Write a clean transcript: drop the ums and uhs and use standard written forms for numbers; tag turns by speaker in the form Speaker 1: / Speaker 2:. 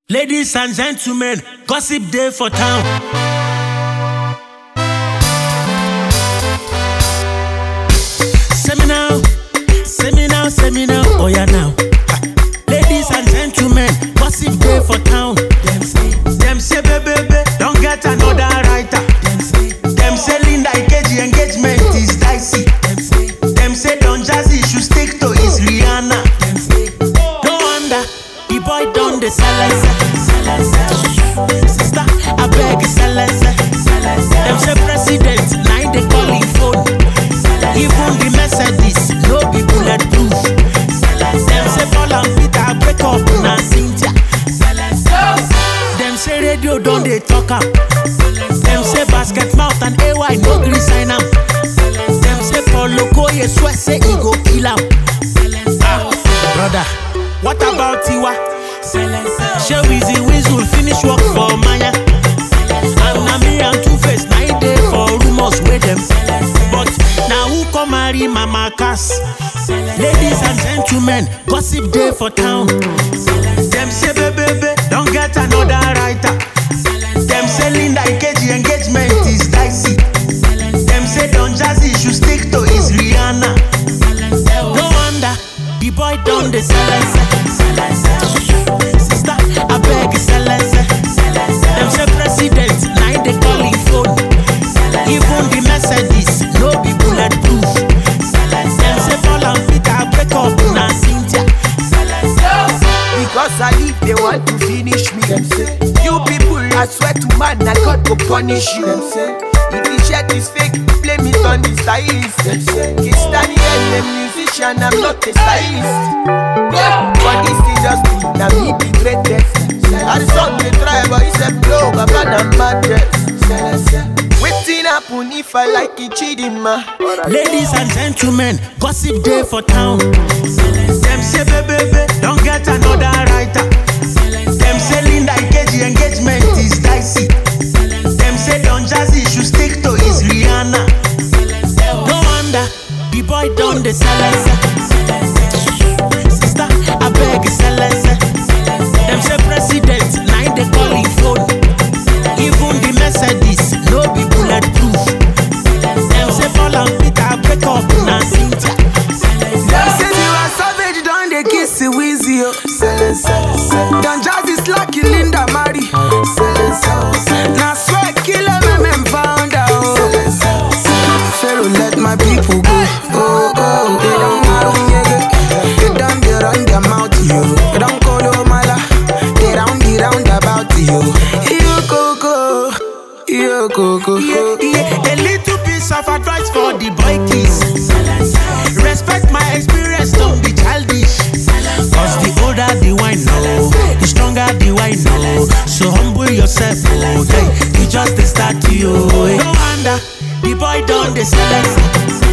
Speaker 1: Ladies and gentlemen, gossip day for town. Say me now, oh yeah now. Ladies and gentlemen, gossip day for town. Them say baby, don't get another writer. Them say Linda Ikeji engagement is dicey. Them say Don Jazzy should stick to his Rihanna. No wonder the boy done the silence. Sister, I beg silence. Them say president, now they call him phone. Even the Mercedes, no be bulletproof. Them say Paul and Peter break up na Cynthia. Them say radio don't they talk am. Them say basket mouth and AY no green sign am. Them say Paul Okoye swear say he go kill am. Brother, what about Tiwa? Show Weezy will finish work for Maya. And na me and Two-Face na he dey for rumors with them. But now who come marry Mama Cass? Ladies and gentlemen, gossip day for town. Them say baby, don't get another writer. Them say Linda Ikeji engagement is dicey. Them say Don Jazzy should stick to his Rihanna. No wonder the boy done the silence. Sister, I beg silence. Them say president, now they call him phone. Even the Mercedes, no be bulletproof. Them say Paul and Peter break up na Cynthia.
Speaker 2: Because I live, they want to finish me. Them say, you people, I swear to man, that God go punish you. Them say, if the shirt is fake, blame it on the stylist. Them say, Kistani and the musician, I'm not a stylist. Yeah, for this industry, now me be greatest. I the song they try, but it's a blow, but I'm madness. Waiting happen if I like it cheating, ma.
Speaker 1: Ladies and gentlemen, gossip day for town. Them say baby, don't get another writer. Them say Linda Ikeji engagement is dicey. Them say Don Jazzy should stick to his Rihanna. No wonder the boy done the silence. Sister, I beg silence. Them say president, now they call him phone. Even the Mercedes, no be bulletproof. Them say Paul and Peter break up na Cynthia.
Speaker 2: Them say you are savage, don't they kiss the Weezy, yo. Don Jazzy slacky Linda marry. Now swear kill them found out. Pharaoh let my people go. Oh, they don't marry me. They done they run their mouth, yo. They don't call you mala. They round about you. Yo Coco.
Speaker 1: Yeah, a little piece of advice for the boy kids. Respect my experience, don't be childish. Cause the older the wine know, the stronger the wine know. So humble yourself, okay? You just start to you. No wonder the boy done the silence.